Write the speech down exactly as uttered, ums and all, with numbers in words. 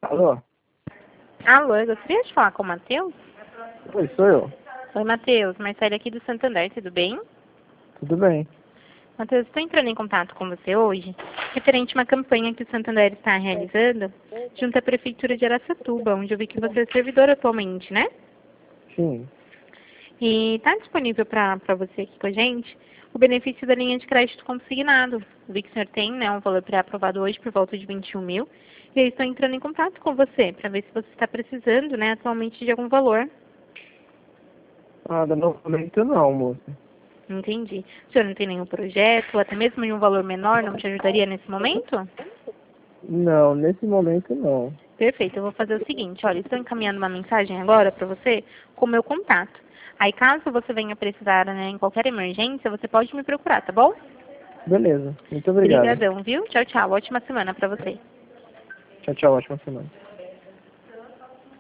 Alô? Alô, eu gostaria de falar com o Matheus? Oi, sou eu. Oi, Matheus. Marcelo aqui do Santander, tudo bem? Tudo bem? Matheus, estou entrando em contato com você hoje, referente a uma campanha que o Santander está realizando junto à Prefeitura de Araçatuba, onde eu vi que você é servidor atualmente, né? Sim. E está disponível para você aqui com a gente o benefício da linha de crédito consignado. Eu vi que o senhor tem, né, um valor pré-aprovado hoje por volta de vinte e um mil. E eu estou entrando em contato com você para ver se você está precisando, né, atualmente de algum valor. Nada, no momento não, moça. Entendi. O senhor não tem nenhum projeto, ou até mesmo em um valor menor, não te ajudaria nesse momento? Não, nesse momento não. Perfeito, eu vou fazer o seguinte, olha, estou encaminhando uma mensagem agora para você com o meu contato. Aí caso você venha precisar, né, em qualquer emergência, você pode me procurar, tá bom? Beleza, muito obrigado. Obrigadão, viu? Tchau, tchau. Ótima semana para você. Tchau, tchau, ótima semana.